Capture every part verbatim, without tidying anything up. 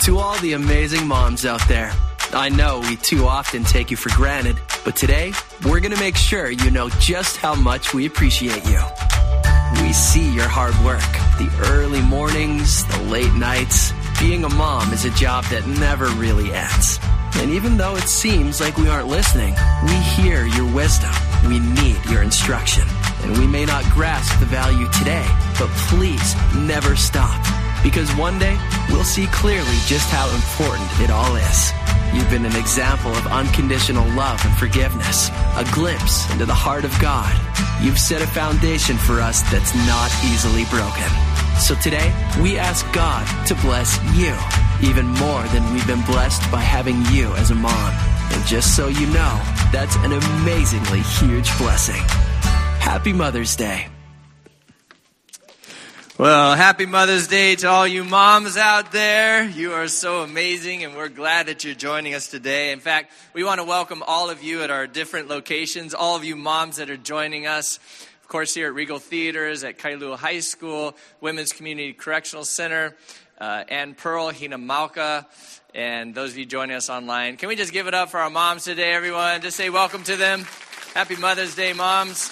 To all the amazing moms out there, I know we too often take you for granted, but today, we're going to make sure you know just how much we appreciate you. We see your hard work, the early mornings, the late nights. Being a mom is a job that never really ends. And even though it seems like we aren't listening, we hear your wisdom. We need your instruction. And we may not grasp the value today, but please never stop. Because one day, we'll see clearly just how important it all is. You've been an example of unconditional love and forgiveness, a glimpse into the heart of God. You've set a foundation for us that's not easily broken. So today, we ask God to bless you even more than we've been blessed by having you as a mom. And just so you know, that's an amazingly huge blessing. Happy Mother's Day. Well, happy Mother's Day to all you moms out there. You are so amazing, and we're glad that you're joining us today. In fact, we want to welcome all of you at our different locations, all of you moms that are joining us, of course, here at Regal Theaters, at Kailua High School, Women's Community Correctional Center, uh, Ann Pearl, Hina Malka, and those of you joining us online. Can we just give it up for our moms today, everyone? Just say welcome to them. Happy Mother's Day, moms.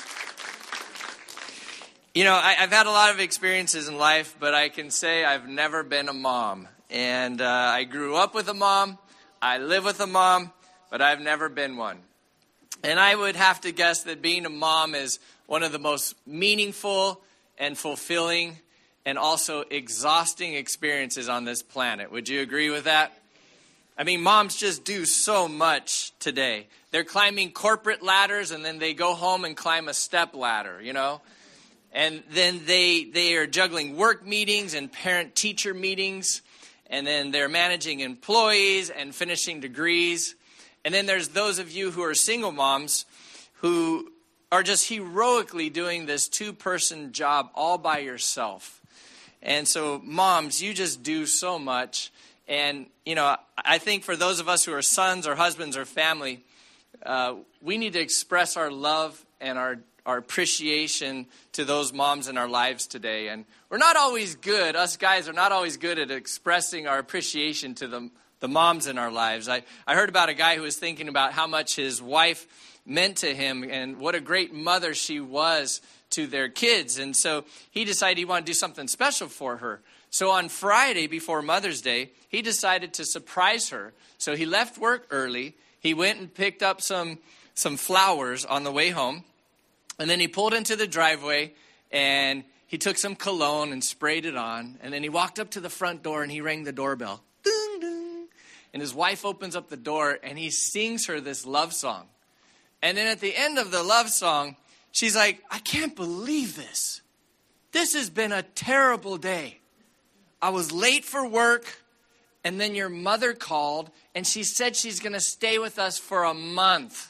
You know, I, I've had a lot of experiences in life, but I can say I've never been a mom. And uh, I grew up with a mom, I live with a mom, but I've never been one. And I would have to guess that being a mom is one of the most meaningful and fulfilling and also exhausting experiences on this planet. Would you agree with that? I mean, moms just do so much today. They're climbing corporate ladders, and then they go home and climb a step ladder, you know? And then they they are juggling work meetings and parent-teacher meetings. And then they're managing employees and finishing degrees. And then there's those of you who are single moms who are just heroically doing this two-person job all by yourself. And so, moms, you just do so much. And, you know, I think for those of us who are sons or husbands or family, uh, we need to express our love and our our appreciation to those moms in our lives today. And we're not always good, us guys are not always good at expressing our appreciation to the, the moms in our lives. I, I heard about a guy who was thinking about how much his wife meant to him and what a great mother she was to their kids. And so he decided he wanted to do something special for her. So on Friday before Mother's Day, he decided to surprise her. So he left work early. He went and picked up some, some flowers on the way home. And then he pulled into the driveway, and he took some cologne and sprayed it on. And then he walked up to the front door, and he rang the doorbell. Ding, ding. And his wife opens up the door, and he sings her this love song. And then at the end of the love song, she's like, I can't believe this. This has been a terrible day. I was late for work, and then your mother called, and she said she's going to stay with us for a month.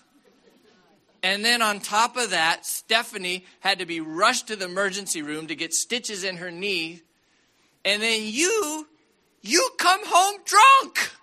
And then on top of that, Stephanie had to be rushed to the emergency room to get stitches in her knee. And then you, you come home drunk.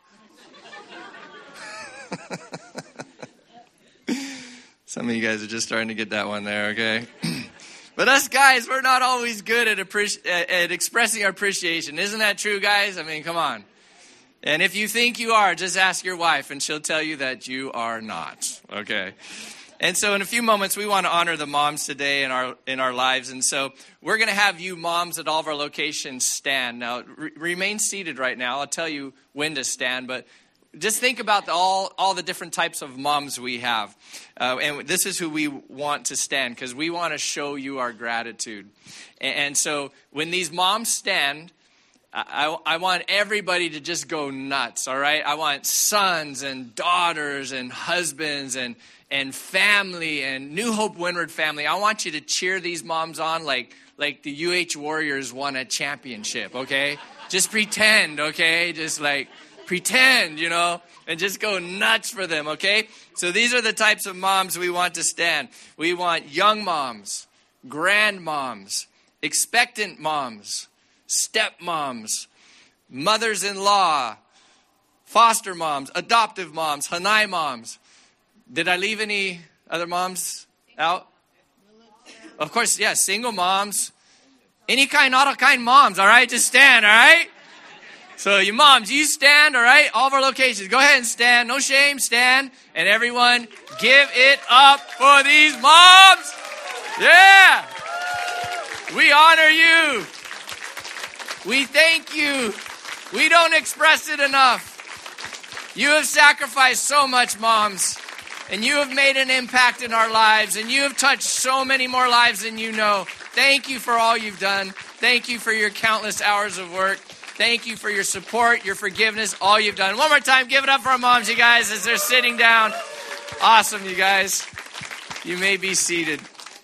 Some of you guys are just starting to get that one there, okay? But us guys, we're not always good at, appreci- at expressing our appreciation. Isn't that true, guys? I mean, come on. And if you think you are, just ask your wife, and she'll tell you that you are not, okay? And so in a few moments, we want to honor the moms today in our in our lives. And so we're going to have you moms at all of our locations stand. Now, re- remain seated right now. I'll tell you when to stand. But just think about the, all, all the different types of moms we have. Uh, and this is who we want to stand because we want to show you our gratitude. And, and so when these moms stand, I, I want everybody to just go nuts, all right? I want sons and daughters and husbands and and family and New Hope Windward family. I want you to cheer these moms on like like the U H Warriors won a championship, okay? Just pretend, okay? Just like pretend, you know, and just go nuts for them, okay? So these are the types of moms we want to stand. We want young moms, grandmoms, expectant moms, stepmoms, mothers-in-law, foster moms, adoptive moms, Hanai moms. Did I leave any other moms out? Of course, yes, yeah, single moms. Any kind, not all kind moms, all right? Just stand, all right? So you moms, you stand, all right? All of our locations, go ahead and stand. No shame, stand. And everyone, give it up for these moms. Yeah. We honor you. We thank you. We don't express it enough. You have sacrificed so much, moms. And you have made an impact in our lives. And you have touched so many more lives than you know. Thank you for all you've done. Thank you for your countless hours of work. Thank you for your support, your forgiveness, all you've done. One more time, give it up for our moms, you guys, as they're sitting down. Awesome, you guys. You may be seated.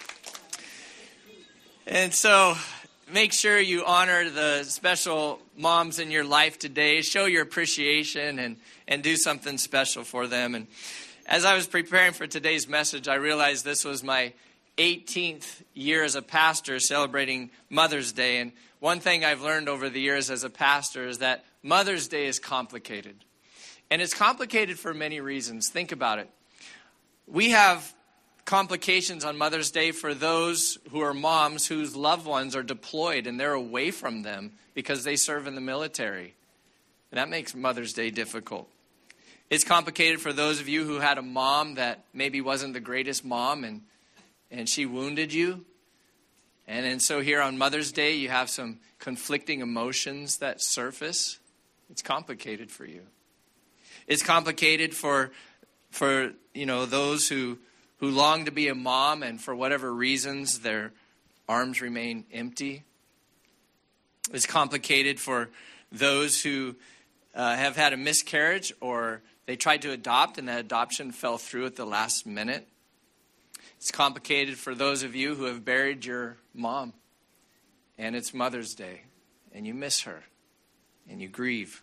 And so make sure you honor the special moms in your life today. Show your appreciation and, and do something special for them. And as I was preparing for today's message, I realized this was my eighteenth year as a pastor celebrating Mother's Day. And one thing I've learned over the years as a pastor is that Mother's Day is complicated. And it's complicated for many reasons. Think about it. We have complications on Mother's Day for those who are moms whose loved ones are deployed and they're away from them because they serve in the military. And that makes Mother's Day difficult. It's complicated for those of you who had a mom that maybe wasn't the greatest mom and, and she wounded you. And, and so here on Mother's Day, you have some conflicting emotions that surface. It's complicated for you. It's complicated for, for you know, those who, who long to be a mom and for whatever reasons their arms remain empty. It's complicated for those who uh, have had a miscarriage or they tried to adopt and that adoption fell through at the last minute. It's complicated for those of you who have buried your mom and it's Mother's Day and you miss her and you grieve.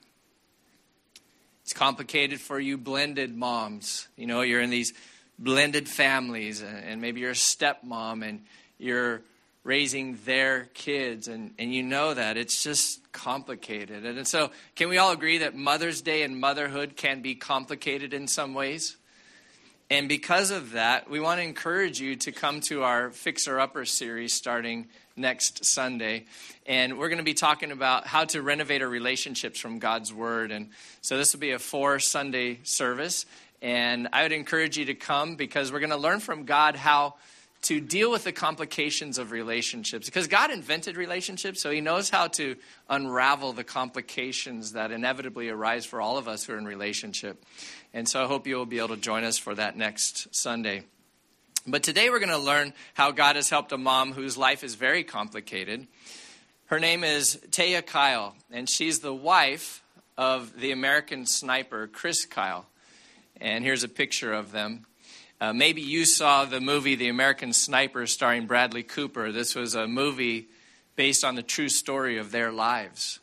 It's complicated for you blended moms. You know, you're in these blended families and maybe you're a stepmom and you're raising their kids and, and you know that. It's just complicated. And so can we all agree that Mother's Day and motherhood can be complicated in some ways? And because of that, we want to encourage you to come to our Fixer Upper series starting next Sunday. And we're going to be talking about how to renovate our relationships from God's Word. And so this will be a four Sunday service. And I would encourage you to come because we're going to learn from God how to deal with the complications of relationships. Because God invented relationships, so he knows how to unravel the complications that inevitably arise for all of us who are in relationship. And so I hope you will be able to join us for that next Sunday. But today we're going to learn how God has helped a mom whose life is very complicated. Her name is Taya Kyle, and she's the wife of the American sniper, Chris Kyle. And here's a picture of them. Uh, maybe you saw the movie The American Sniper starring Bradley Cooper. This was a movie based on the true story of their lives.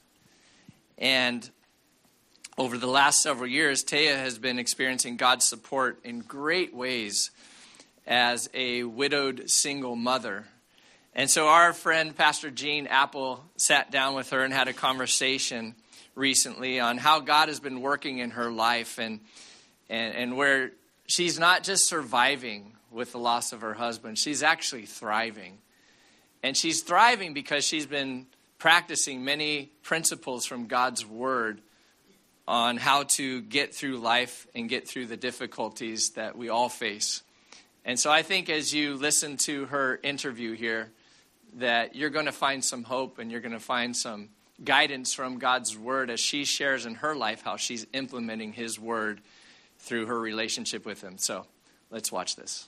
And over the last several years, Taya has been experiencing God's support in great ways as a widowed single mother. And so our friend, Pastor Gene Apple, sat down with her and had a conversation recently on how God has been working in her life and and, and where she's not just surviving with the loss of her husband, she's actually thriving. And she's thriving because she's been practicing many principles from God's Word on how to get through life and get through the difficulties that we all face. And so I think as you listen to her interview here, that you're going to find some hope and you're going to find some guidance from God's Word as she shares in her life how she's implementing His Word through her relationship with Him. So let's watch this.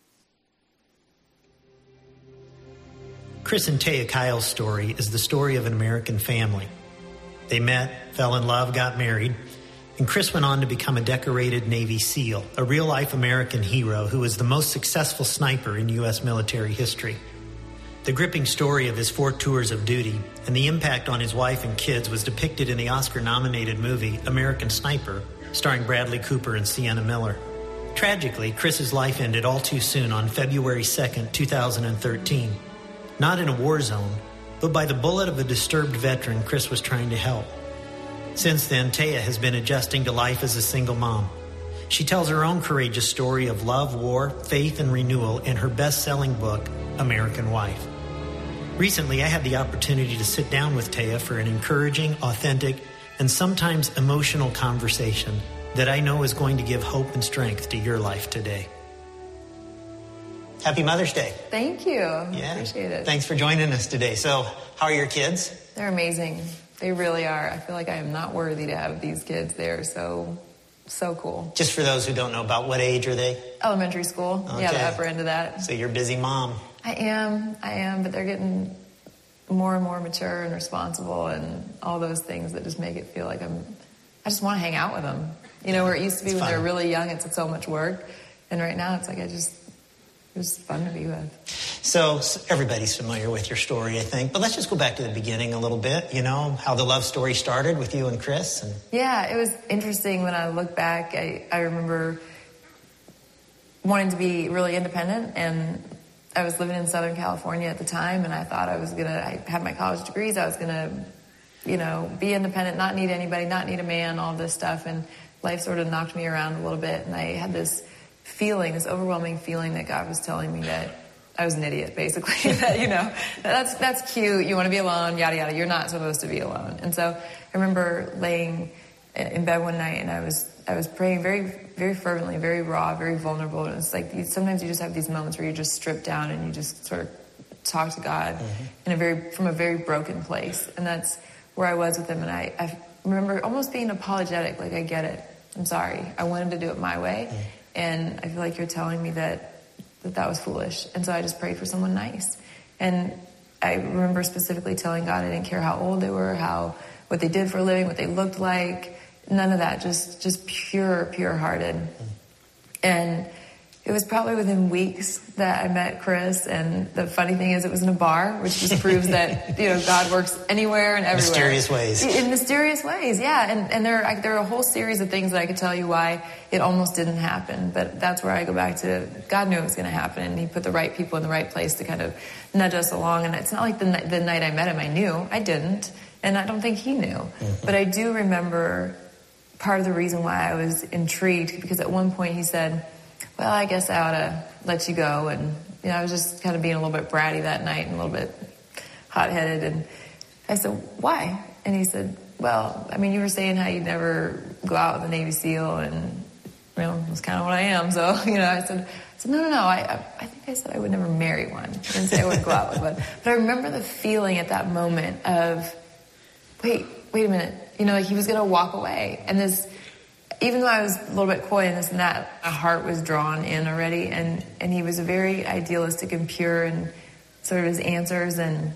Chris and Taya Kyle's story is the story of an American family. They met, fell in love, got married, and Chris went on to become a decorated Navy SEAL, a real-life American hero who was the most successful sniper in U S military history. The gripping story of his four tours of duty and the impact on his wife and kids was depicted in the Oscar-nominated movie American Sniper, starring Bradley Cooper and Sienna Miller. Tragically, Chris's life ended all too soon on February second, two thousand thirteen. Not in a war zone, but by the bullet of a disturbed veteran Chris was trying to help. Since then, Taya has been adjusting to life as a single mom. She tells her own courageous story of love, war, faith, and renewal in her best-selling book, American Wife. Recently, I had the opportunity to sit down with Taya for an encouraging, authentic, and sometimes emotional conversation that I know is going to give hope and strength to your life today. Happy Mother's Day. Thank you. Yeah. Appreciate it. Thanks for joining us today. So, how are your kids? They're amazing. They really are. I feel like I am not worthy to have these kids. They are so, so cool. Just for those who don't know, about what age are they? Elementary school. Okay. Yeah, the upper end of that. So you're a busy mom. I am. I am. But they're getting more and more mature and responsible and all those things that just make it feel like I'm, I just want to hang out with them. You know, where it used to be it's when fun. they're really young, it's so much work. And right now it's like I just, it was fun to be with. So, so everybody's familiar with your story, I think. But let's just go back to the beginning a little bit, you know, how the love story started with you and Chris. And Yeah, it was interesting when I look back. I, I remember wanting to be really independent, and I was living in Southern California at the time, and I thought I was going to, I had my college degrees, I was going to, you know, be independent, not need anybody, not need a man, all this stuff. And life sort of knocked me around a little bit, and I had this feeling, this overwhelming feeling that God was telling me that I was an idiot, basically. That, you know, that's that's cute, you want to be alone, yada, yada. You're not supposed to be alone. And so I remember laying in bed one night, and I was I was praying very, very fervently, very raw, very vulnerable. And it's like you, sometimes you just have these moments where you just strip down and you just sort of talk to God mm-hmm. in a very from a very broken place. And that's where I was with him. And I, I remember almost being apologetic, like, I get it. I'm sorry. I wanted to do it my way. Mm-hmm. And I feel like you're telling me that, that that was foolish. And so I just prayed for someone nice. And I remember specifically telling God I didn't care how old they were, how what they did for a living, what they looked like. None of that. Just just pure, pure-hearted. Mm-hmm. And it was probably within weeks that I met Chris. And the funny thing is, it was in a bar, which just proves that, you know, God works anywhere and everywhere. Mysterious ways. In mysterious ways, yeah. And and there are, there are a whole series of things that I could tell you why it almost didn't happen. But that's where I go back to, God knew it was going to happen. And he put the right people in the right place to kind of nudge us along. And it's not like the, the night I met him, I knew. I didn't. And I don't think he knew. Mm-hmm. But I do remember part of the reason why I was intrigued, because at one point he said, well, I guess I ought to let you go. And, you know, I was just kind of being a little bit bratty that night and a little bit hot-headed. And I said, why? And he said, well, I mean, you were saying how you'd never go out with a Navy SEAL, and, you know, that's kind of what I am. So, you know, I said, I said, no, no, no, I, I think I said I would never marry one. I didn't say I wouldn't go out with one. But I remember the feeling at that moment of, wait, wait a minute. You know, like he was going to walk away. And this, even though I was a little bit coy and this and that, my heart was drawn in already. And, and he was very idealistic and pure and sort of his answers. And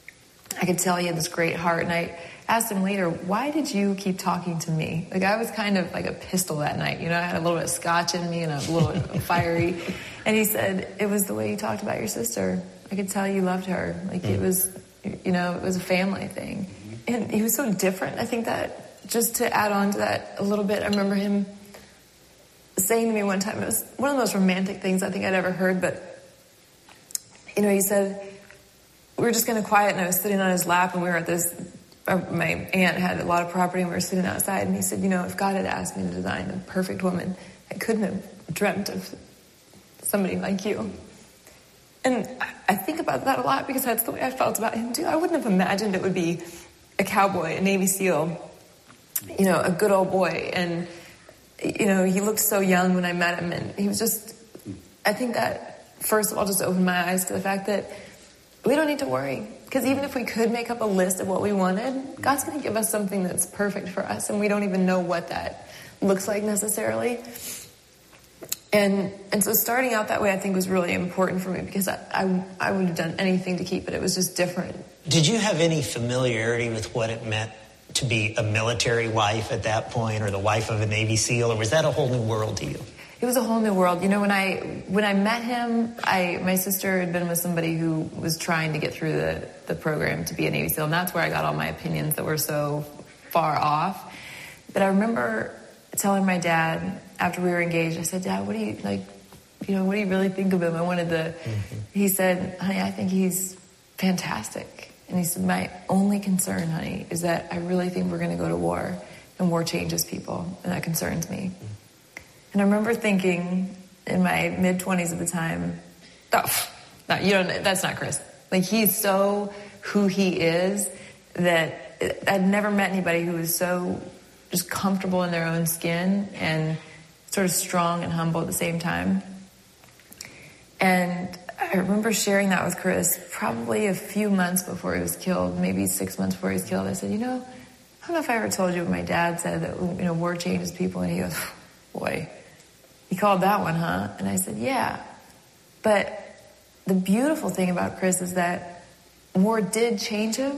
I could tell he had this great heart. And I asked him later, why did you keep talking to me? Like, I was kind of like a pistol that night. You know, I had a little bit of scotch in me and a little bit fiery. And he said, it was the way you talked about your sister. I could tell you loved her. Like, mm. it was, you know, it was a family thing. And he was so different. I think that, just to add on to that a little bit, I remember him saying to me one time, it was one of the most romantic things I think I'd ever heard, but, you know, he said, we were just kind of quiet, and I was sitting on his lap, and we were at this, uh, my aunt had a lot of property, and we were sitting outside, and he said, you know, if God had asked me to design a perfect woman, I couldn't have dreamt of somebody like you. And I think about that a lot, because that's the way I felt about him, too. I wouldn't have imagined it would be a cowboy, a Navy SEAL, you know, a good old boy. And, you know, he looked so young when I met him, and he was just, I think that, first of all, just opened my eyes to the fact that we don't need to worry. Because even if we could make up a list of what we wanted, God's going to give us something that's perfect for us, and we don't even know what that looks like necessarily. And and so starting out that way, I think, was really important for me, because I, I, I would have done anything to keep it. It was just different. Did you have any familiarity with what it meant to be a military wife at that point, or the wife of a Navy SEAL, or was that a whole new world to you? It was a whole new world. You know, when I when I met him, I my sister had been with somebody who was trying to get through the, the program to be a Navy SEAL, and that's where I got all my opinions that were so far off. But I remember telling my dad after we were engaged, I said, Dad, what do you, like, you know, what do you really think of him? I wanted to, mm-hmm. He said, honey, I think he's fantastic. And he said, my only concern, honey, is that I really think we're going to go to war, and war changes people, and that concerns me. Mm-hmm. And I remember thinking in my mid-twenties at the time, oh, no, you don't, that's not Chris. Like, he's so who he is that I'd never met anybody who was so just comfortable in their own skin and sort of strong and humble at the same time. And I remember sharing that with Chris probably a few months before he was killed, maybe six months before he was killed. I said, you know, I don't know if I ever told you what my dad said, that, you know, war changes people. And he goes, boy, you called that one, huh? And I said, yeah. But the beautiful thing about Chris is that war did change him,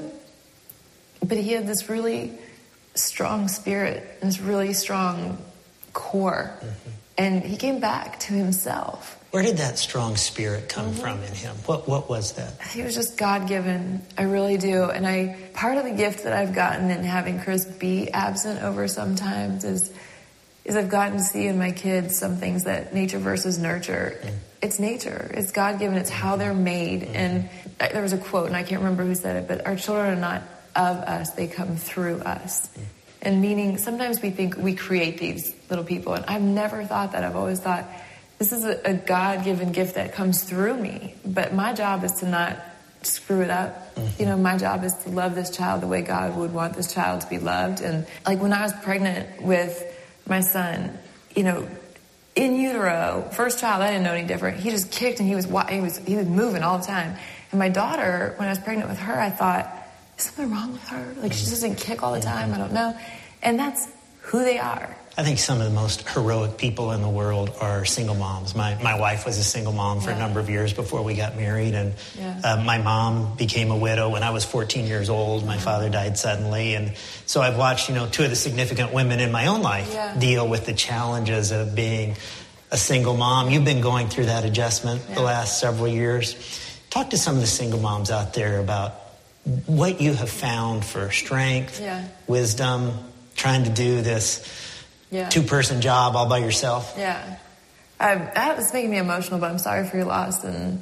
but he had this really strong spirit and this really strong core. Mm-hmm. And he came back to himself. Where did that strong spirit come mm-hmm. from in him? What what was that? He was just God-given. I really do. And I part of the gift that I've gotten in having Chris be absent over sometimes is is I've gotten to see in my kids some things that nature versus nurture. Mm. It's nature. It's God-given. It's how they're made. Mm. And I, there was a quote, and I can't remember who said it, but our children are not of us. They come through us. Mm. And meaning sometimes we think we create these little people. And I've never thought that. I've always thought, this is a, a God-given gift that comes through me. But my job is to not screw it up. Mm-hmm. You know, my job is to love this child the way God would want this child to be loved. And like when I was pregnant with my son, you know, in utero, first child, I didn't know any different. He just kicked and he was he was he was moving all the time. And my daughter, when I was pregnant with her, I thought, is something wrong with her? Like she doesn't kick all the time. I don't know. And that's who they are. I think some of the most heroic people in the world are single moms. My my wife was a single mom for yeah. a number of years before we got married, and yeah. uh, my mom became a widow when I was fourteen years old. My father died suddenly, and so I've watched, you know, two of the significant women in my own life yeah. deal with the challenges of being a single mom. You've been going through that adjustment yeah. the last several years. Talk to some of the single moms out there about what you have found for strength, yeah. wisdom, trying to do this Yeah. two-person job all by yourself. Yeah. I, that was making me emotional, but I'm sorry for your loss, and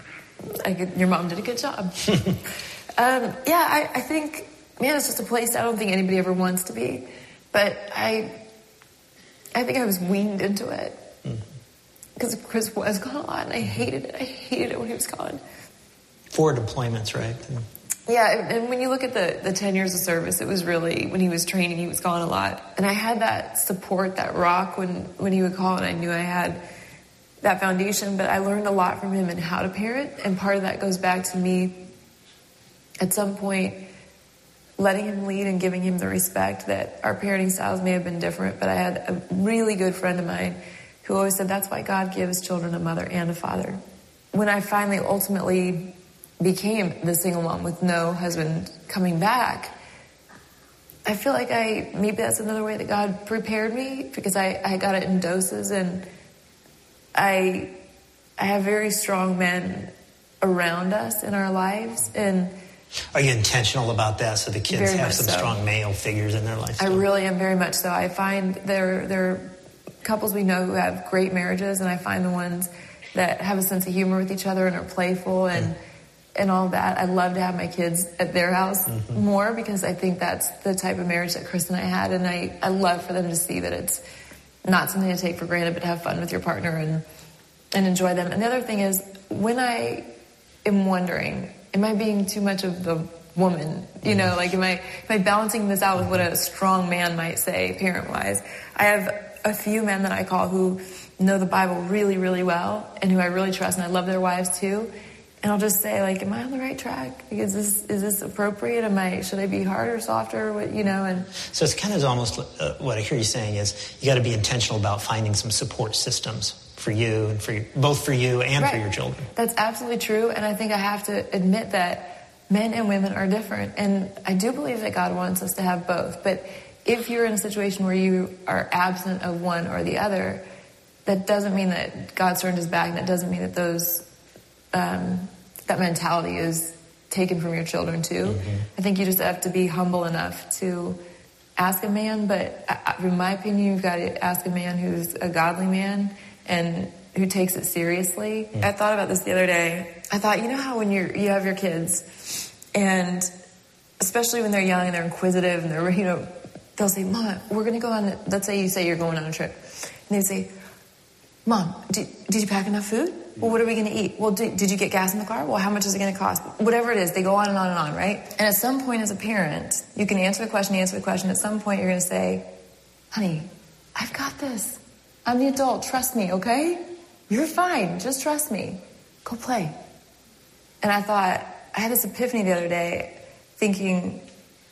I could, your mom did a good job. um, yeah, I, I think, man, it's just a place I don't think anybody ever wants to be. But I I think I was weaned into it. Because mm-hmm. Chris was gone a lot, and I hated it. I hated it when he was gone. Four deployments, right? Yeah, and when you look at the, the ten years of service, it was really, when he was training, he was gone a lot. And I had that support, that rock when, when he would call, and I knew I had that foundation. But I learned a lot from him and how to parent. And part of that goes back to me, at some point, letting him lead and giving him the respect that our parenting styles may have been different. But I had a really good friend of mine who always said, that's why God gives children a mother and a father. When I finally ultimately became the single mom with no husband coming back, I feel like I, maybe that's another way that God prepared me, because I, I got it in doses, and I, I have very strong men around us in our lives. And are you intentional about that, so the kids have some so. strong male figures in their life? I really am, very much so. I find there, there are couples we know who have great marriages, and I find the ones that have a sense of humor with each other and are playful and mm. and all that. I love to have my kids at their house mm-hmm. more, because I think that's the type of marriage that Chris and I had. And I, I love for them to see that it's not something to take for granted, but have fun with your partner and, and enjoy them. And the other thing is, when I am wondering, am I being too much of the woman? You know, like, am I, am I balancing this out with what a strong man might say, parent-wise? I have a few men that I call who know the Bible really, really well, and who I really trust, and I love their wives too. And I'll just say, like, am I on the right track? Is this is this appropriate? Am I should I be harder, softer? What, you know? And so it's kind of almost uh, what I hear you saying is you got to be intentional about finding some support systems for you and for you, both for you and right. for your children. That's absolutely true, and I think I have to admit that men and women are different, and I do believe that God wants us to have both. But if you're in a situation where you are absent of one or the other, that doesn't mean that God's turned his back, and that doesn't mean that those Um, that mentality is taken from your children too. Mm-hmm. I think you just have to be humble enough to ask a man, but I, in my opinion, you've got to ask a man who's a godly man and who takes it seriously. Mm-hmm. I thought about this the other day. I thought, you know how when you're, you have your kids, and especially when they're young and they're inquisitive and they're, you know, they'll say, Mom, we're going to go on, let's say you say you're going on a trip, and they say, Mom, did, did you pack enough food? Well, what are we going to eat? Well, did, did you get gas in the car? Well, how much is it going to cost? Whatever it is, they go on and on and on, right? And at some point as a parent, you can answer the question, answer the question. At some point, you're going to say, honey, I've got this. I'm the adult. Trust me, okay? You're fine. Just trust me. Go play. And I thought, I had this epiphany the other day thinking,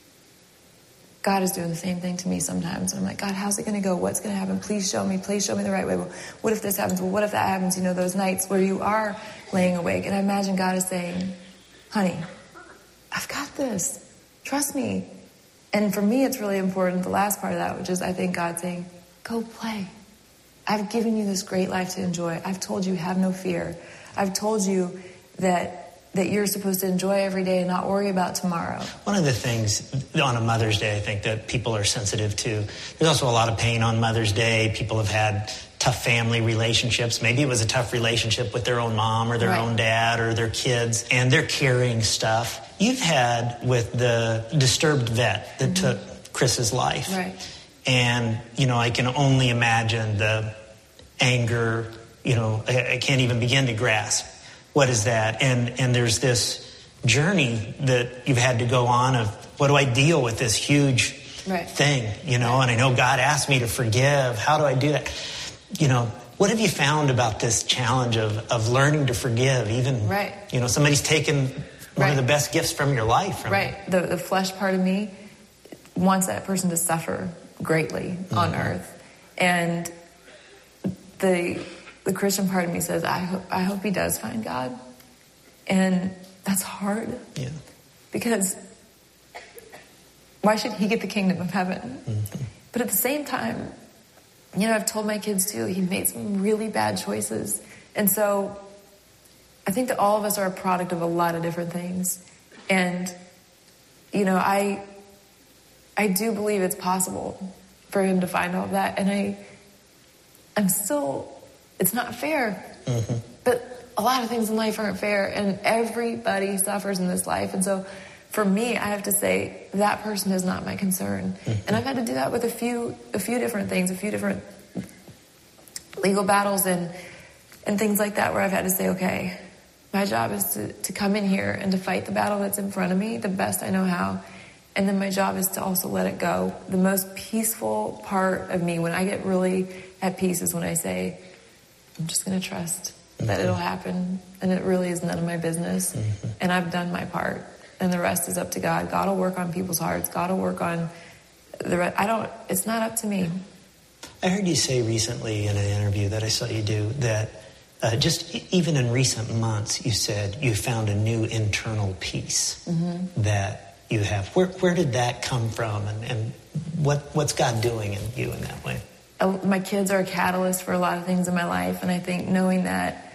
God is doing the same thing to me sometimes. And I'm like, God, how's it going to go? What's going to happen? Please show me. Please show me the right way. Well, what if this happens? Well, what if that happens? You know, those nights where you are laying awake. And I imagine God is saying, honey, I've got this. Trust me. And for me, it's really important, the last part of that, which is I think God saying, go play. I've given you this great life to enjoy. I've told you have no fear. I've told you that that you're supposed to enjoy every day and not worry about tomorrow. One of the things on a Mother's Day, I think, that people are sensitive to, there's also a lot of pain on Mother's Day. People have had tough family relationships. Maybe it was a tough relationship with their own mom or their right. own dad or their kids, and they're carrying stuff. You've had with the disturbed vet that mm-hmm. took Chris's life. Right. And, you know, I can only imagine the anger, you know, I, I can't even begin to grasp. What is that? And and there's this journey that you've had to go on of, what do I deal with this huge right. thing, you know? And I know God asked me to forgive. How do I do that? You know, what have you found about this challenge of, of learning to forgive? Even, right. you know, somebody's taken one right. of the best gifts from your life. From right. The, the flesh part of me wants that person to suffer greatly mm-hmm. on earth. And the... The Christian part of me says, I, ho- I hope he does find God. And that's hard. Yeah. Because why should he get the kingdom of heaven? Mm-hmm. But at the same time, you know, I've told my kids too, he made some really bad choices. And so I think that all of us are a product of a lot of different things. And, you know, I, I do believe it's possible for him to find all of that. And I, I'm still... It's not fair, mm-hmm. but a lot of things in life aren't fair, and everybody suffers in this life. And so for me, I have to say that person is not my concern. Mm-hmm. And I've had to do that with a few a few different things, a few different legal battles and and things like that, where I've had to say, okay, my job is to, to come in here and to fight the battle that's in front of me the best I know how. And then my job is to also let it go. The most peaceful part of me, when I get really at peace, is when I say, I'm just going to trust mm-hmm. that it'll happen, and it really is none of my business. Mm-hmm. And I've done my part, and the rest is up to God. God will work on people's hearts. God will work on the rest. I don't, it's not up to me. I heard you say recently in an interview that I saw you do that uh, just e- even in recent months, you said you found a new internal peace mm-hmm. that you have. Where, where did that come from, and, and what, what's God doing in you in that way? My kids are a catalyst for a lot of things in my life, and I think knowing that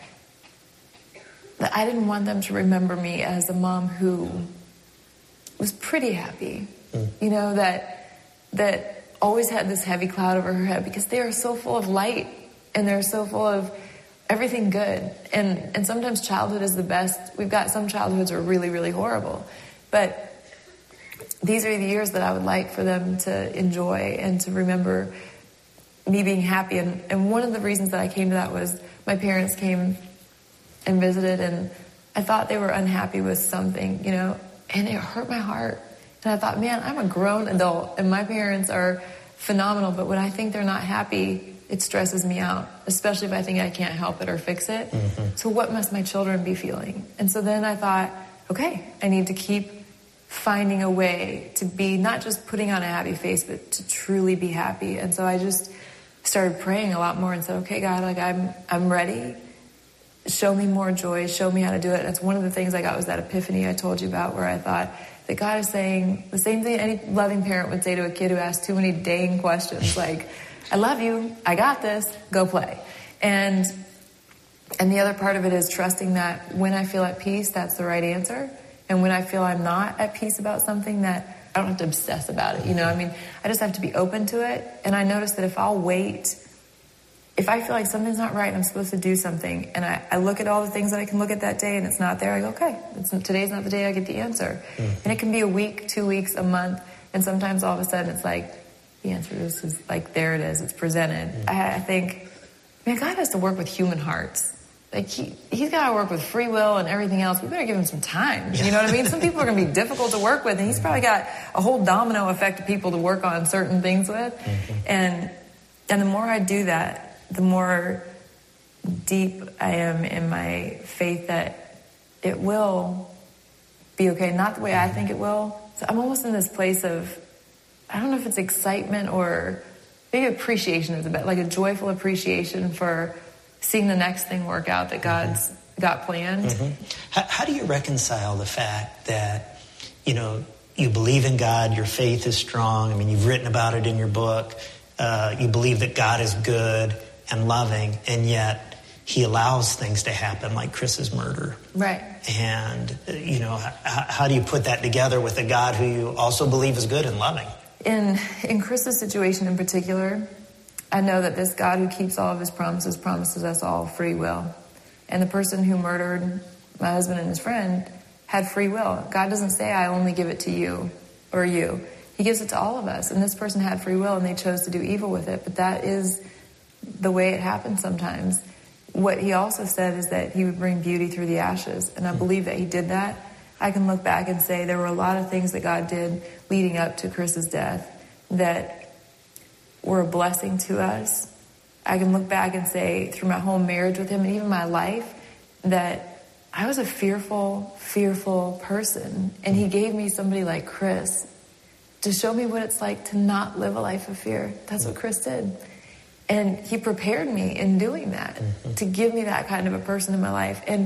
that I didn't want them to remember me as a mom who was pretty happy, mm. you know, that that always had this heavy cloud over her head, because they are so full of light and they're so full of everything good. And and sometimes childhood is the best. We've got some childhoods are really, really horrible, but these are the years that I would like for them to enjoy and to remember me being happy. And, and one of the reasons that I came to that was my parents came and visited, and I thought they were unhappy with something, you know, and it hurt my heart. And I thought, man, I'm a grown adult and my parents are phenomenal, but when I think they're not happy, it stresses me out, especially if I think I can't help it or fix it. Mm-hmm. So what must my children be feeling? And so then I thought, okay, I need to keep finding a way to be not just putting on a happy face, but to truly be happy. And so I just started praying a lot more and said, okay, God, like I'm I'm ready. Show me more joy. Show me how to do it. That's one of the things I got, was that epiphany I told you about, where I thought that God is saying the same thing any loving parent would say to a kid who asks too many dang questions, like, I love you, I got this, go play. And and the other part of it is trusting that when I feel at peace, that's the right answer. And when I feel I'm not at peace about something, that I don't have to obsess about it, you know? I mean, I just have to be open to it. And I notice that if I'll wait, if I feel like something's not right and I'm supposed to do something, and I, I look at all the things that I can look at that day and it's not there, I go, okay, it's, today's not the day I get the answer. Mm-hmm. And it can be a week, two weeks, a month, and sometimes all of a sudden it's like, the answer to this is like, there it is, it's presented. Mm-hmm. I, I think, man, God has to work with human hearts. like he, he's got to work with free will and everything else. We better give him some time. You know what I mean? Some people are going to be difficult to work with, and he's probably got a whole domino effect of people to work on certain things with. Mm-hmm. And and the more I do that, the more deep I am in my faith that it will be okay. Not the way I think it will. So I'm almost in this place of, I don't know if it's excitement or maybe appreciation is a bit, like a joyful appreciation for seeing the next thing work out that God's mm-hmm. got planned. Mm-hmm. How, how do you reconcile the fact that, you know, you believe in God, your faith is strong. I mean, you've written about it in your book. Uh, you believe that God is good and loving, and yet he allows things to happen like Chris's murder. Right. And, you know, how, how do you put that together with a God who you also believe is good and loving? In, in Chris's situation in particular, I know that this God who keeps all of his promises promises us all free will. And the person who murdered my husband and his friend had free will. God doesn't say, I only give it to you or you. He gives it to all of us. And this person had free will and they chose to do evil with it. But that is the way it happens sometimes. What he also said is that he would bring beauty through the ashes. And I believe that he did that. I can look back and say there were a lot of things that God did leading up to Chris's death that were a blessing to us. I can look back and say through my whole marriage with him and even my life that I was a fearful, fearful person. And he gave me somebody like Chris to show me what it's like to not live a life of fear. That's what Chris did. And he prepared me in doing that, mm-hmm. to give me that kind of a person in my life. And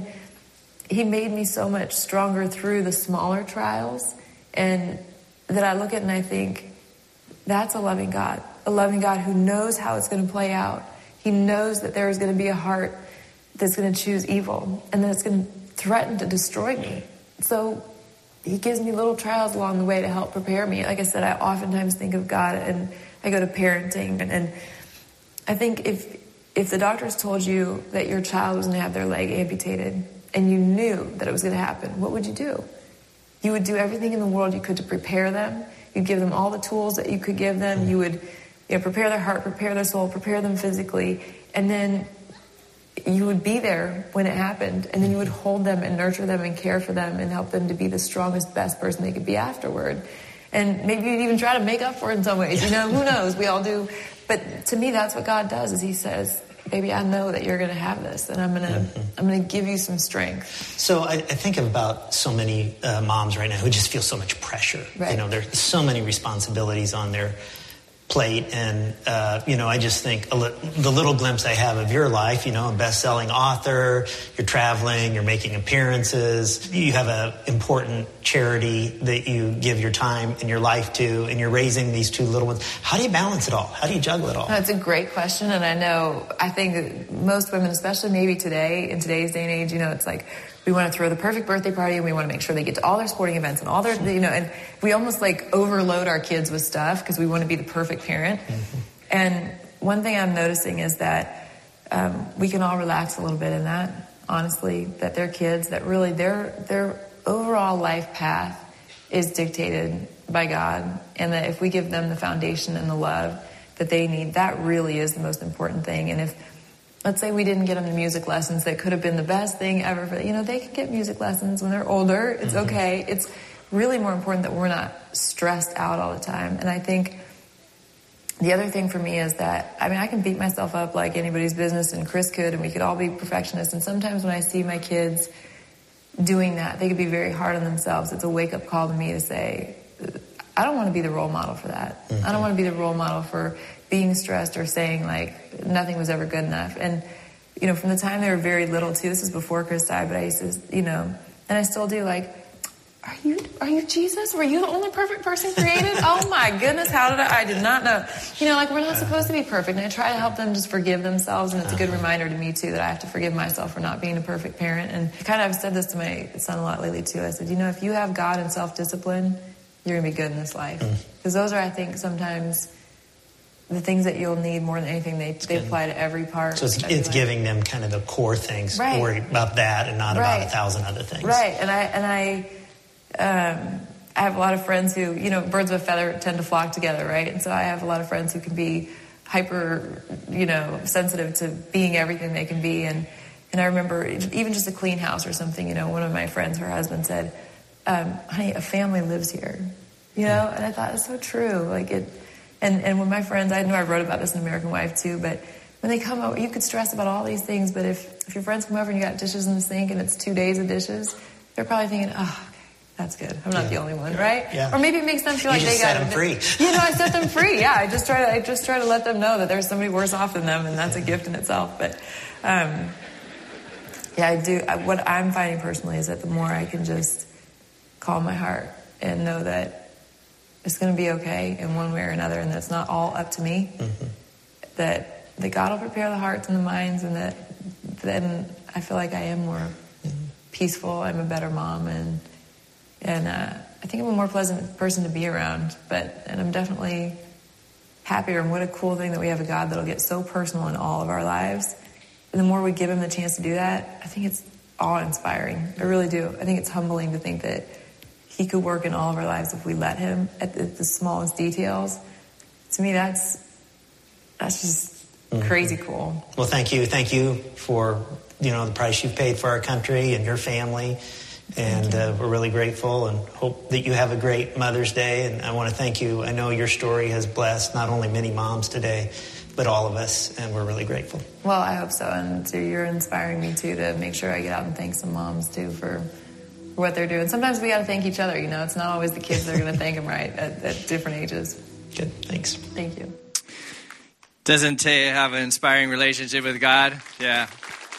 he made me so much stronger through the smaller trials. And that I look at and I think, that's a loving God. A loving God who knows how it's going to play out. He knows that there is going to be a heart that's going to choose evil. And that it's going to threaten to destroy me. So he gives me little trials along the way to help prepare me. Like I said, I oftentimes think of God and I go to parenting. And, and I think if if the doctors told you that your child was going to have their leg amputated and you knew that it was going to happen, what would you do? You would do everything in the world you could to prepare them. You'd give them all the tools that you could give them. You would, you know, prepare their heart, prepare their soul, prepare them physically. And then you would be there when it happened. And then you would hold them and nurture them and care for them and help them to be the strongest, best person they could be afterward. And maybe you'd even try to make up for it in some ways. You know, who knows? We all do. But to me, that's what God does, is he says, baby, I know that you're going to have this, and I'm going to mm-hmm. I'm going to give you some strength. So I, I think about so many uh, moms right now who just feel so much pressure. Right. You know, there's so many responsibilities on their plate, and uh, you know, I just think a li- the little glimpse I have of your life, you know, a best-selling author, you're traveling, you're making appearances, you have an important charity that you give your time and your life to, and you're raising these two little ones. How do you balance it all? How do you juggle it all? That's a great question, and I know, I think most women, especially maybe today, in today's day and age, you know, it's like, we want to throw the perfect birthday party and we want to make sure they get to all their sporting events and all their, you know, and we almost like overload our kids with stuff because we want to be the perfect parent. Mm-hmm. And one thing I'm noticing is that um, we can all relax a little bit in that, honestly, that they're kids, that really their their overall life path is dictated by God, and that if we give them the foundation and the love that they need, that really is the most important thing. And if let's say we didn't get them the music lessons that could have been the best thing ever for, you know, they can get music lessons when they're older. It's mm-hmm. okay. It's really more important that we're not stressed out all the time. And I think the other thing for me is that, I mean, I can beat myself up like anybody's business, and Chris could, and we could all be perfectionists. And sometimes when I see my kids doing that, they could be very hard on themselves. It's a wake-up call to me to say, I don't want to be the role model for that. Mm-hmm. I don't want to be the role model for being stressed or saying like nothing was ever good enough. And, you know, from the time they were very little too, this is before Chris died, but I used to, you know, and I still do, like, are you, are you Jesus? Were you the only perfect person created? Oh my goodness, how did I, I did not know. You know, like, we're not supposed to be perfect. And I try to help them just forgive themselves. And it's a good reminder to me too, that I have to forgive myself for not being a perfect parent. And kind of I've said this to my son a lot lately too. I said, you know, if you have God and self-discipline, you're going to be good in this life. Because mm. those are, I think, sometimes the things that you'll need more than anything. They they apply to every part. So it's, it's giving them kind of the core things. Right. Worry about that and not right. about a thousand other things. Right. And I and I um, I have a lot of friends who, you know, birds of a feather tend to flock together, right? And so I have a lot of friends who can be hyper, you know, sensitive to being everything they can be, and And I remember even just a clean house or something, you know, one of my friends, her husband said, um, honey, a family lives here, you know? And I thought, it's so true. Like it, and, and when my friends, I know I wrote about this in American Wife too, but when they come over, you could stress about all these things, but if, if your friends come over and you got dishes in the sink and it's two days of dishes, they're probably thinking, oh, okay, that's good. I'm not yeah. the only one, right? Yeah. Or maybe it makes them feel you like just they got set them free. You know, I set them free. Yeah, I just try to, I just try to let them know that there's somebody worse off than them, and that's a gift in itself. But, um, yeah, I do. I, what I'm finding personally is that the more I can just calm my heart and know that it's going to be okay in one way or another, and that it's not all up to me. Mm-hmm. That that God will prepare the hearts and the minds, and that then I feel like I am more mm-hmm. peaceful. I'm a better mom, and and uh, I think I'm a more pleasant person to be around. But and I'm definitely happier. And what a cool thing that we have a God that'll get so personal in all of our lives. And the more we give him the chance to do that, I think it's awe-inspiring. I really do. I think it's humbling to think that he could work in all of our lives if we let him at the, the smallest details. To me, that's that's just mm-hmm. crazy cool. Well, thank you. Thank you for, you know, the price you've paid for our country and your family. And uh, we're really grateful and hope that you have a great Mother's Day. And I want to thank you. I know your story has blessed not only many moms today, but all of us, and we're really grateful. Well, I hope so, and so you're inspiring me, too, to make sure I get out and thank some moms, too, for, for what they're doing. Sometimes we got to thank each other, you know. It's not always the kids that are going to thank them, right, at, at different ages. Good, thanks. Thank you. Doesn't Taya have an inspiring relationship with God? Yeah.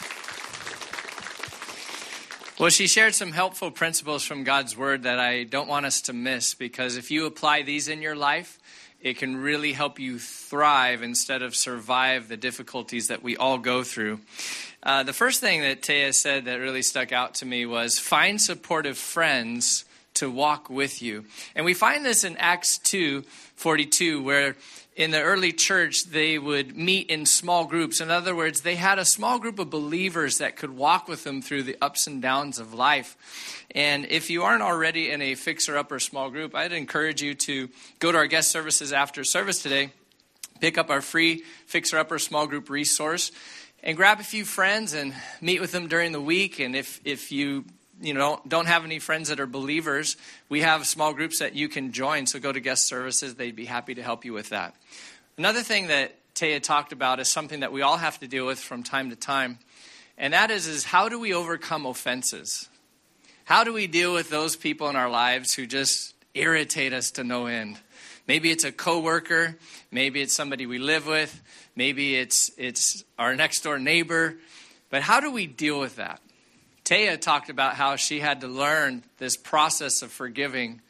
Well, she shared some helpful principles from God's Word that I don't want us to miss, because if you apply these in your life, it can really help you thrive instead of survive the difficulties that we all go through. Uh, the first thing that Taya said that really stuck out to me was find supportive friends to walk with you. And we find this in Acts two forty-two, where in the early church, they would meet in small groups. In other words, they had a small group of believers that could walk with them through the ups and downs of life. And if you aren't already in a fixer-upper small group, I'd encourage you to go to our guest services after service today, pick up our free fixer-upper small group resource, and grab a few friends and meet with them during the week. And if, if you you know, don't have any friends that are believers, we have small groups that you can join. So go to guest services. They'd be happy to help you with that. Another thing that Taya talked about is something that we all have to deal with from time to time. And that is, is how do we overcome offenses? How do we deal with those people in our lives who just irritate us to no end? Maybe it's a coworker. Maybe it's somebody we live with. Maybe it's it's our next door neighbor. But how do we deal with that? Taya talked about how she had to learn this process of forgiving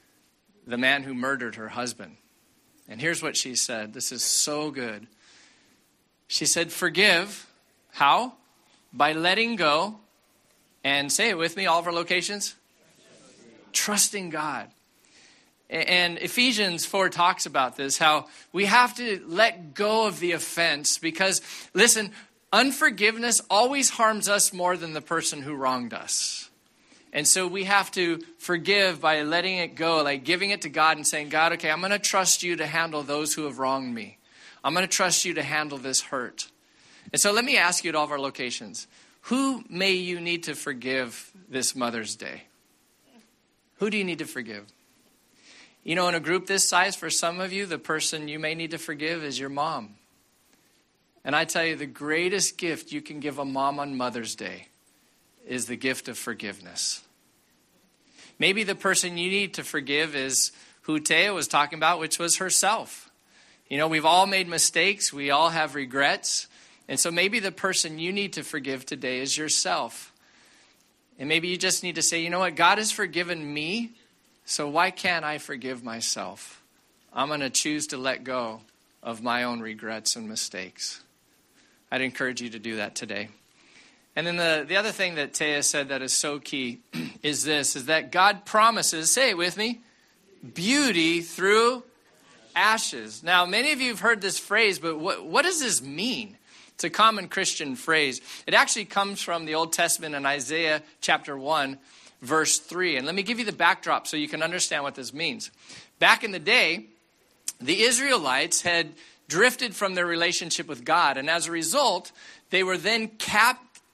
the man who murdered her husband. And here's what she said. This is so good. She said, forgive. How? By letting go. And say it with me, all of our locations. Trusting God. And Ephesians four talks about this, how we have to let go of the offense because, listen, unforgiveness always harms us more than the person who wronged us. And so we have to forgive by letting it go, like giving it to God and saying, God, okay, I'm going to trust you to handle those who have wronged me. I'm going to trust you to handle this hurt. And so let me ask you at all of our locations, who may you need to forgive this Mother's Day? Who do you need to forgive? You know, in a group this size, for some of you, the person you may need to forgive is your mom. And I tell you, the greatest gift you can give a mom on Mother's Day is the gift of forgiveness. Maybe the person you need to forgive is who Taya was talking about, which was herself. You know, we've all made mistakes. We all have regrets. And so maybe the person you need to forgive today is yourself. And maybe you just need to say, you know what, God has forgiven me, so why can't I forgive myself? I'm going to choose to let go of my own regrets and mistakes. I'd encourage you to do that today. And then the, the other thing that Taya said that is so key is this, is that God promises, say it with me, beauty through ashes. Now, many of you have heard this phrase, but what, what does this mean? It's a common Christian phrase. It actually comes from the Old Testament in Isaiah chapter one, verse three. And let me give you the backdrop so you can understand what this means. Back in the day, the Israelites had drifted from their relationship with God. And as a result, they were then cap-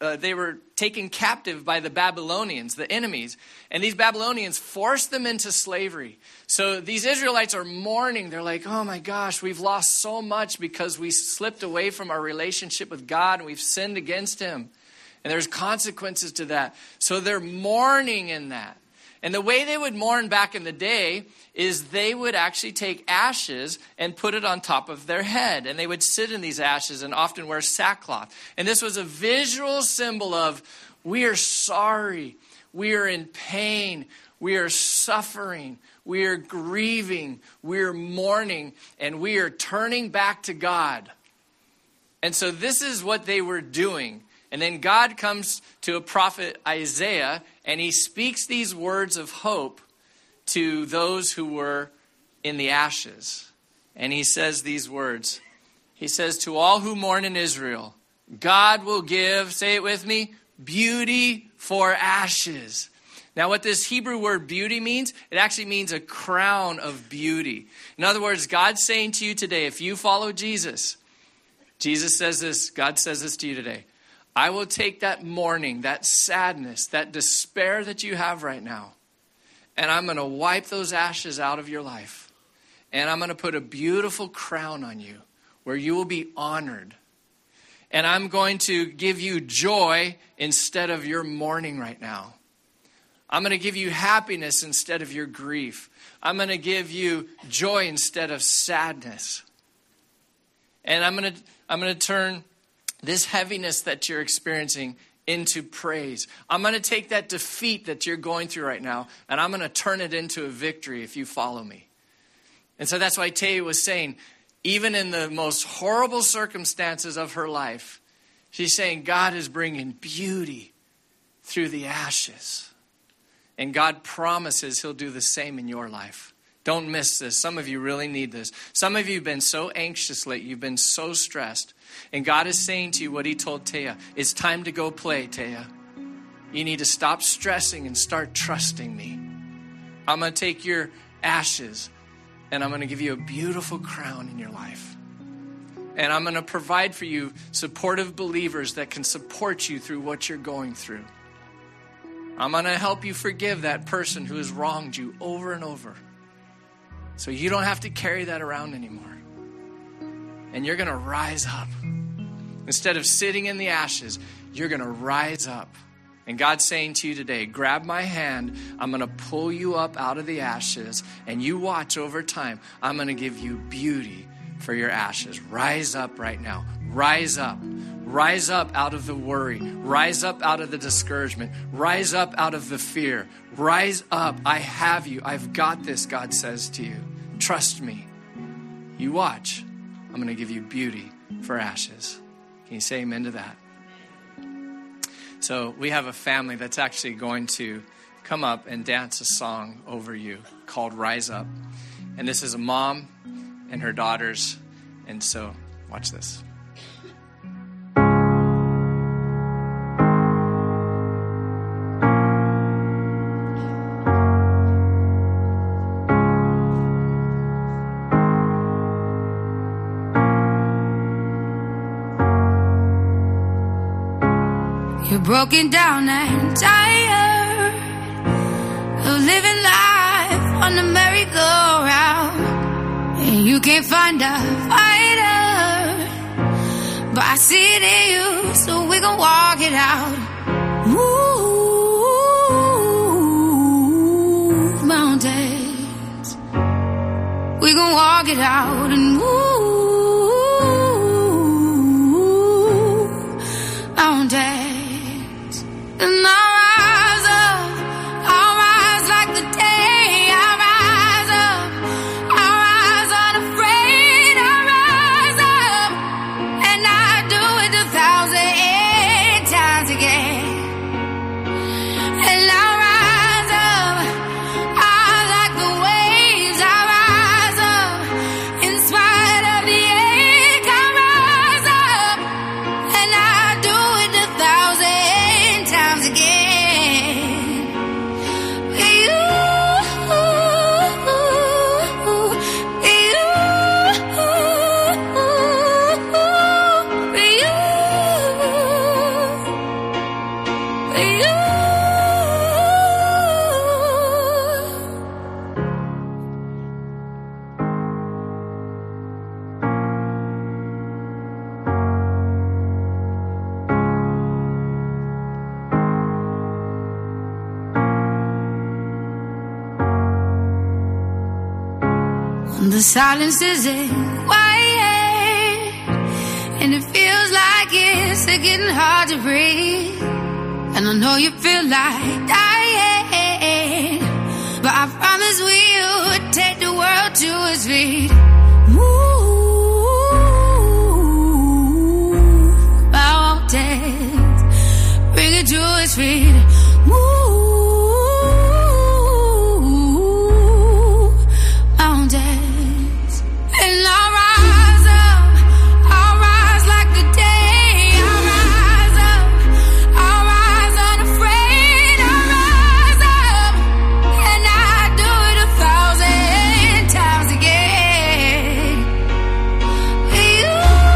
uh, they were taken captive by the Babylonians, the enemies. And these Babylonians forced them into slavery. So these Israelites are mourning. They're like, oh my gosh, we've lost so much because we slipped away from our relationship with God and we've sinned against him. And there's consequences to that. So they're mourning in that. And the way they would mourn back in the day is they would actually take ashes and put it on top of their head. And they would sit in these ashes and often wear sackcloth. And this was a visual symbol of, we are sorry, we are in pain, we are suffering, we are grieving, we are mourning, and we are turning back to God. And so this is what they were doing. And then God comes to a prophet Isaiah, and he speaks these words of hope to those who were in the ashes. And he says these words. He says, to all who mourn in Israel, God will give, say it with me, beauty for ashes. Now what this Hebrew word beauty means, it actually means a crown of beauty. In other words, God's saying to you today, if you follow Jesus, Jesus says this, God says this to you today. I will take that mourning, that sadness, that despair that you have right now, and I'm going to wipe those ashes out of your life. And I'm going to put a beautiful crown on you where you will be honored. And I'm going to give you joy instead of your mourning right now. I'm going to give you happiness instead of your grief. I'm going to give you joy instead of sadness. And I'm going to, I'm going to turn this heaviness that you're experiencing into praise. I'm going to take that defeat that you're going through right now, and I'm going to turn it into a victory if you follow me. And so that's why Taya was saying, even in the most horrible circumstances of her life, she's saying God is bringing beauty through the ashes. And God promises he'll do the same in your life. Don't miss this. Some of you really need this. Some of you have been so anxious lately. You've been so stressed. And God is saying to you what he told Taya. It's time to go play, Taya. You need to stop stressing and start trusting me. I'm going to take your ashes and I'm going to give you a beautiful crown in your life. And I'm going to provide for you supportive believers that can support you through what you're going through. I'm going to help you forgive that person who has wronged you over and over. So you don't have to carry that around anymore. And you're going to rise up. Instead of sitting in the ashes, you're going to rise up. And God's saying to you today, grab my hand. I'm going to pull you up out of the ashes. And you watch over time. I'm going to give you beauty for your ashes. Rise up right now. Rise up. Rise up out of the worry. Rise up out of the discouragement. Rise up out of the fear. Rise up. I have you. I've got this, God says to you. Trust me. You watch. I'm going to give you beauty for ashes. Can you say amen to that? So we have a family that's actually going to come up and dance a song over you called Rise Up. And this is a mom and her daughters. And so watch this. You're broken down and tired of living life on the merry-go-round, and you can't find a fighter, but I see it in you, so we gon' walk it out. Move mountains, we gon' walk it out and move mountains. And I'll rise up, I'll rise like the day, I'll rise up, I'll rise unafraid, I'll rise up, and I'll do it a thousand times again. And I'll rise up, I like the waves, I'll rise up, in spite The silence isn't quiet, and it feels like it's getting hard to breathe. And I know you feel like dying, but I promise we would take the world to its feet. Move mountains, bring it to its feet. Move mountains, and I'll rise up, I'll rise like the day. I'll rise up, I'll rise unafraid. I'll rise up, and I do it a thousand times again. You,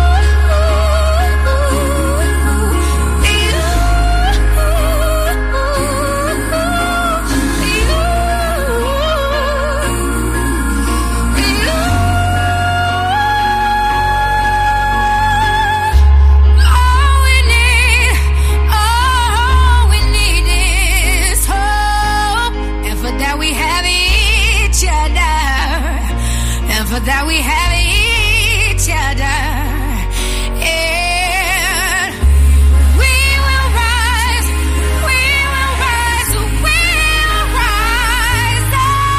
all we need, all we need is hope, and for that we have each other, and for that we have each other, and we will rise, we will rise, we will rise,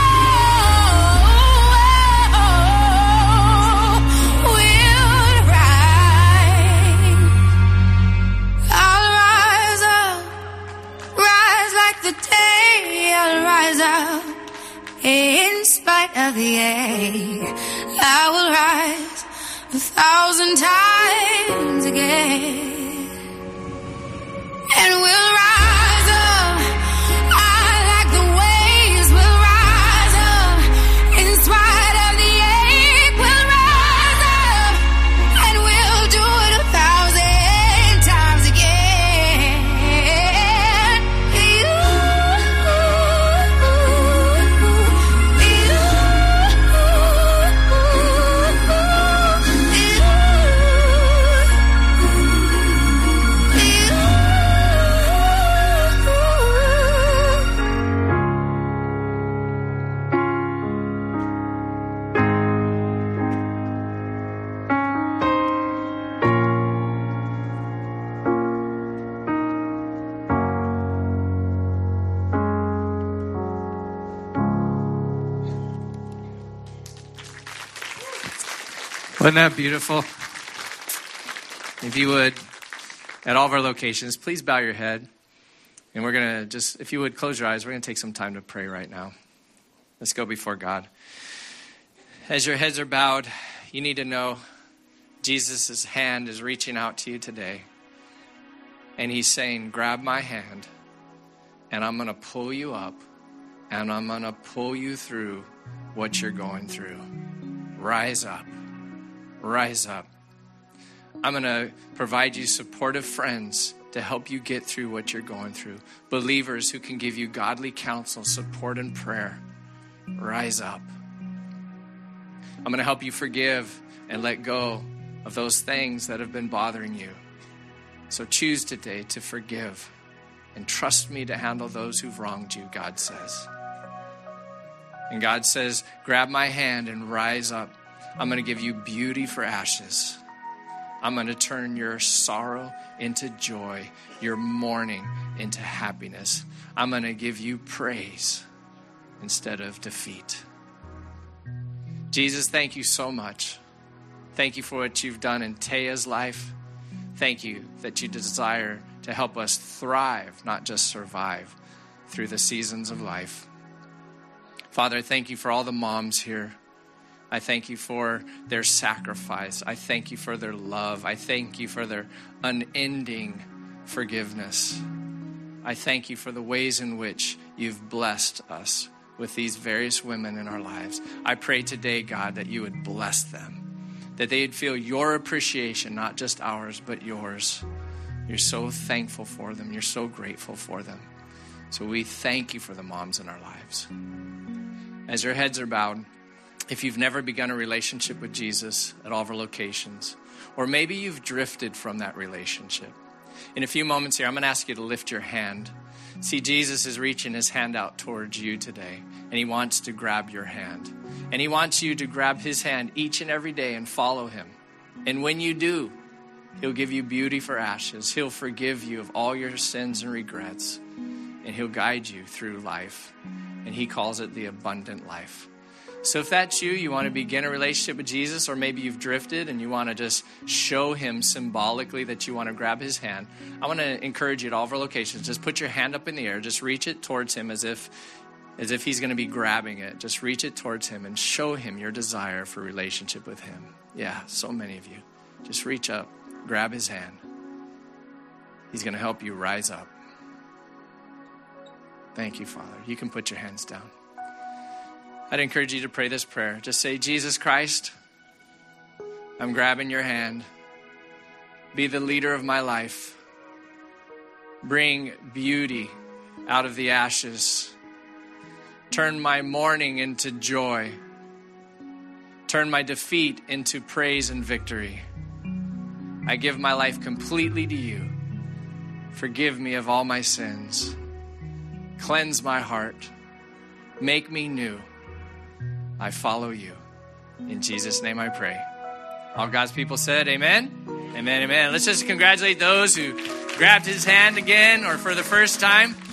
oh, we'll rise. I'll rise up, rise like the day. I'll rise up in spite of the ache. I will rise a thousand times again, and we'll rise up. I like the waves. We'll rise up in spite of the ache. We'll rise up, and we'll do it a thousand times again. You, Wasn't that beautiful? If you would, at all of our locations, please bow your head. And we're going to just, if you would, close your eyes. We're going to take some time to pray right now. Let's go before God. As your heads are bowed, you need to know Jesus' hand is reaching out to you today. And he's saying, grab my hand, and I'm going to pull you up, and I'm going to pull you through what you're going through. Rise up. Rise up. I'm going to provide you supportive friends to help you get through what you're going through. Believers who can give you godly counsel, support, and prayer. Rise up. I'm going to help you forgive and let go of those things that have been bothering you. So choose today to forgive and trust me to handle those who've wronged you, God says. And God says, grab my hand and rise up. I'm going to give you beauty for ashes. I'm going to turn your sorrow into joy, your mourning into happiness. I'm going to give you praise instead of defeat. Jesus, thank you so much. Thank you for what you've done in Taya's life. Thank you that you desire to help us thrive, not just survive, through the seasons of life. Father, thank you for all the moms here. I thank you for their sacrifice. I thank you for their love. I thank you for their unending forgiveness. I thank you for the ways in which you've blessed us with these various women in our lives. I pray today, God, that you would bless them, that they'd feel your appreciation, not just ours, but yours. You're so thankful for them. You're so grateful for them. So we thank you for the moms in our lives. As your heads are bowed, if you've never begun a relationship with Jesus at all of our locations, or maybe you've drifted from that relationship, in a few moments here, I'm going to ask you to lift your hand. See, Jesus is reaching his hand out towards you today, and he wants to grab your hand. And he wants you to grab his hand each and every day and follow him. And when you do, he'll give you beauty for ashes. He'll forgive you of all your sins and regrets. And he'll guide you through life. And he calls it the abundant life. So if that's you, you want to begin a relationship with Jesus, or maybe you've drifted and you want to just show him symbolically that you want to grab his hand, I want to encourage you at all of our locations, just put your hand up in the air, just reach it towards him as if as if he's going to be grabbing it. Just reach it towards him and show him your desire for relationship with him. Yeah, so many of you. Just reach up, grab his hand. He's going to help you rise up. Thank you, Father. You can put your hands down. I'd encourage you to pray this prayer. Just say, Jesus Christ, I'm grabbing your hand. Be the leader of my life. Bring beauty out of the ashes. Turn my mourning into joy. Turn my defeat into praise and victory. I give my life completely to you. Forgive me of all my sins. Cleanse my heart. Make me new. I follow you. In Jesus' name I pray. All God's people said, amen? Amen, amen. Let's just congratulate those who grabbed his hand again or for the first time.